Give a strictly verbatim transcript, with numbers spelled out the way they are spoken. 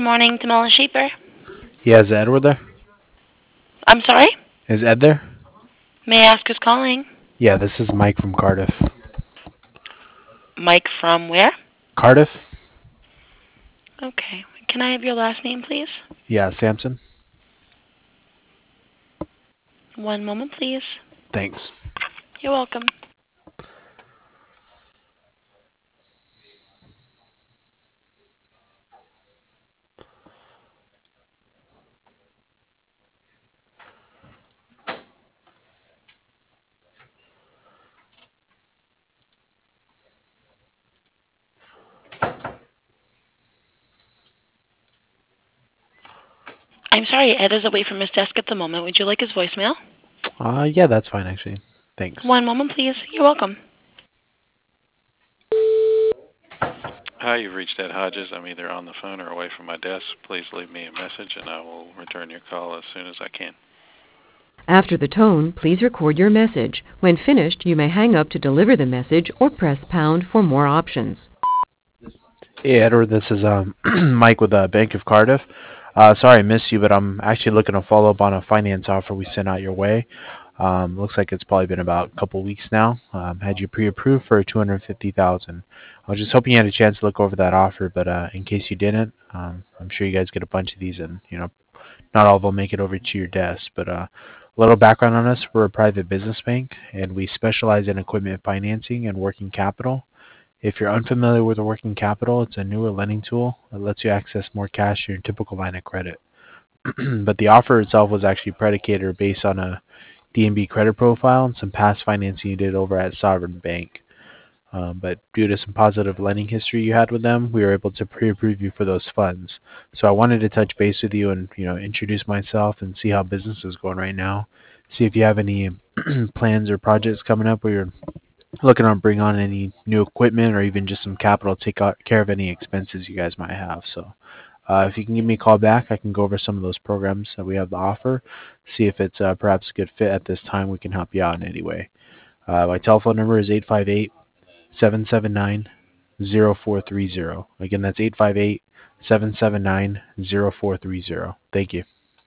morning to Melon Shaper. Yeah, is Edward there? I'm sorry? Is Ed there? May I ask who's calling? Yeah, this is Mike from Cardiff. Mike from where? Cardiff? Okay. Can I have your last name, please? Yeah, Samson. One moment, please. Thanks. You're welcome. I'm sorry, Ed is away from his desk at the moment. Would you like his voicemail? Uh, yeah, that's fine, actually. Thanks. One moment, please. You're welcome. Hi, you've reached Ed Hodges. I'm either on the phone or away from my desk. Please leave me a message and I will return your call as soon as I can. After the tone, please record your message. When finished, you may hang up to deliver the message or press pound for more options. Hey, Edward, this is um Mike with the Bank of Cardiff. Uh, sorry I missed you, but I'm actually looking to follow up on a finance offer we sent out your way. Um, looks like it's probably been about a couple weeks now. Um, had you pre-approved for two hundred fifty thousand dollars. I was just hoping you had a chance to look over that offer, but uh, in case you didn't, um, I'm sure you guys get a bunch of these, and you know, not all of them make it over to your desk. But uh, a little background on us: we're a private business bank, and we specialize in equipment financing and working capital. If you're unfamiliar with working capital, it's a newer lending tool that lets you access more cash in your typical line of credit. But the offer itself was actually predicated or based on a D N B credit profile and some past financing you did over at Sovereign Bank. Um, but due to some positive lending history you had with them, we were able to pre-approve you for those funds. So I wanted to touch base with you and you know introduce myself and see how business is going right now. See if you have any plans or projects coming up where you're looking on bring on any new equipment or even just some capital to take care of any expenses you guys might have. So uh, if you can give me a call back, I can go over some of those programs that we have to offer, see if it's uh, perhaps a good fit at this time. We can help you out in any way. Uh, my telephone number is eight five eight, seven seven nine, zero four three zero. Again, that's eight five eight, seven seven nine, zero four three zero. Thank you.